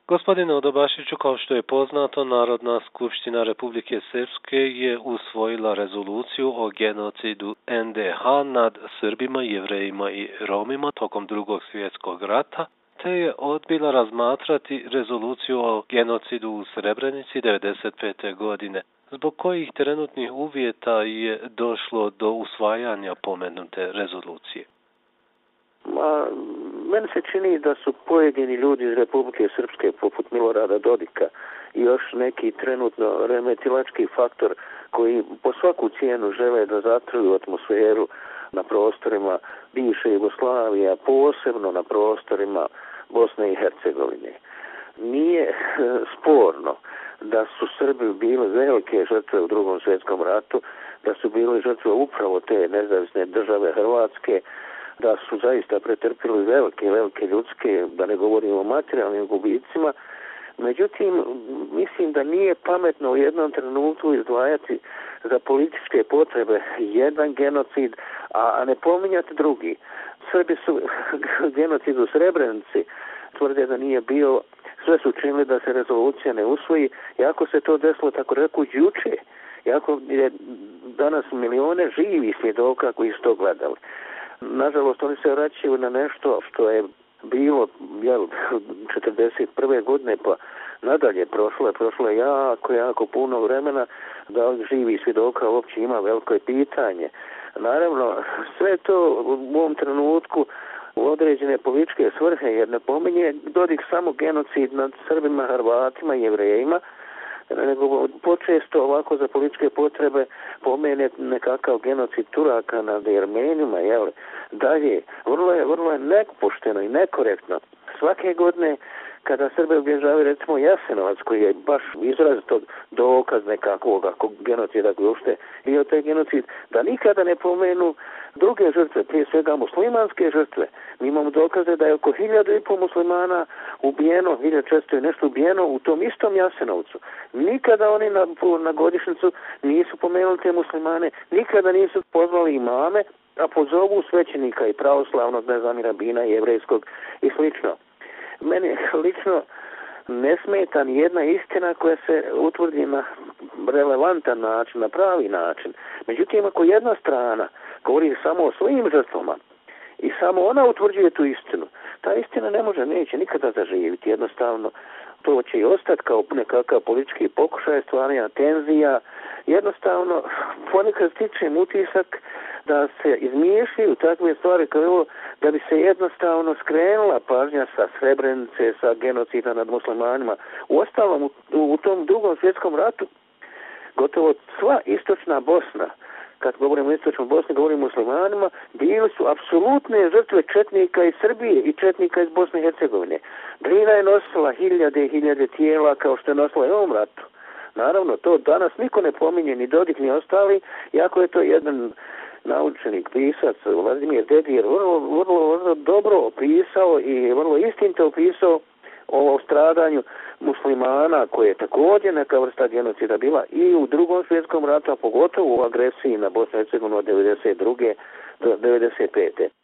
Gospodine Odobašiću, kao što je poznato, Narodna skupština Republike Srpske je usvojila rezoluciju o genocidu NDH nad Srbima, Jevrejima i Romima tokom Drugog svjetskog rata, te je odbila razmatrati rezoluciju o genocidu u Srebrenici 1995. godine, zbog kojih trenutnih uvjeta je došlo do usvajanja pomenute rezolucije. Meni se čini da su pojedini ljudi iz Republike Srpske, poput Milorada Dodika i još neki trenutno remetilački faktor koji po svaku cijenu žele da zatruju atmosferu na prostorima bivše Jugoslavije, a posebno na prostorima Bosne i Hercegovine. Nije sporno da su Srbi bili velike žrtve u Drugom svjetskom ratu, da su bile žrtve upravo te nezavisne države Hrvatske, da su zaista pretrpili velike ljudske, da ne govorimo o materijalnim gubicima. Međutim, mislim da nije pametno u jednom trenutku izdvajati za političke potrebe jedan genocid, a ne pominjati drugi. Srbi su genocid u Srebrenici tvrde da nije bio, sve su činili da se rezolucija ne usvoji, iako se to desilo tako reku juče, iako je danas milione živih svjedoka koji su to gledali. Nažalost, oni se vraćaju na nešto što je bilo 41. godine, pa nadalje prošlo je jako puno vremena, da živi svjedoka uopće ima veliko pitanje. Naravno, sve to u ovom trenutku u određene političke svrhe, jer ne pominje Dodik samo genocid nad Srbima, Hrvatima i Jevrejima, nego počesto ovako za političke potrebe pomene nekakav genocid Turaka nad Jermenima, dalje, vrlo je nepošteno i nekorektno. Svake godine kada Srbe obilježavaju recimo Jasenovac, koji je baš izrazito dokaz nekakvog genocida koji uopšte je taj genocid, da nikada ne pomenu druge žrtve, prije svega muslimanske žrtve. Mi imamo dokaze da je oko 1500 muslimana ubijeno, 1400 je nešto ubijeno u tom istom Jasenovcu. Nikada oni na godišnjicu nisu pomenuli te muslimane, nikada nisu pozvali imame, a pozovu svećenika i pravoslavnog, rabina, jevrejskog i slično. Meni lično ne smeta ni jedna istina koja se utvrdi na relevantan način, na pravi način. Međutim, ako jedna strana govori samo o svojim žrtvama i samo ona utvrđuje tu istinu, ta istina neće nikada zaživjeti. Jednostavno, to će i ostati kao nekakav politički pokušaj stvaranja tenzija. Jednostavno, ponekad stičem utisak da se izmiješaju takve stvari kao ovo, da bi se jednostavno skrenula pažnja sa Srebrenice, sa genocida nad muslimanima. Uostalom, u tom Drugom svjetskom ratu gotovo sva istočna Bosna, kad govorimo o istočnoj Bosni, govorimo o muslimanima, bili su apsolutne žrtve četnika iz Srbije i četnika iz Bosne i Hercegovine. Drina je nosila hiljade tijela kao što je nosila i u ovom ratu. Naravno, to danas niko ne pominje, ni Dodik, ni ostali, iako je to jedan naučenik, pisac, Vladimir Dedijer, vrlo dobro opisao i vrlo istinito opisao o stradanju muslimana, koje je također neka vrsta genocida bila i u Drugom svjetskom ratu, a pogotovo u agresiji na Bosnu i Hercegovinu od 1992. do 1995.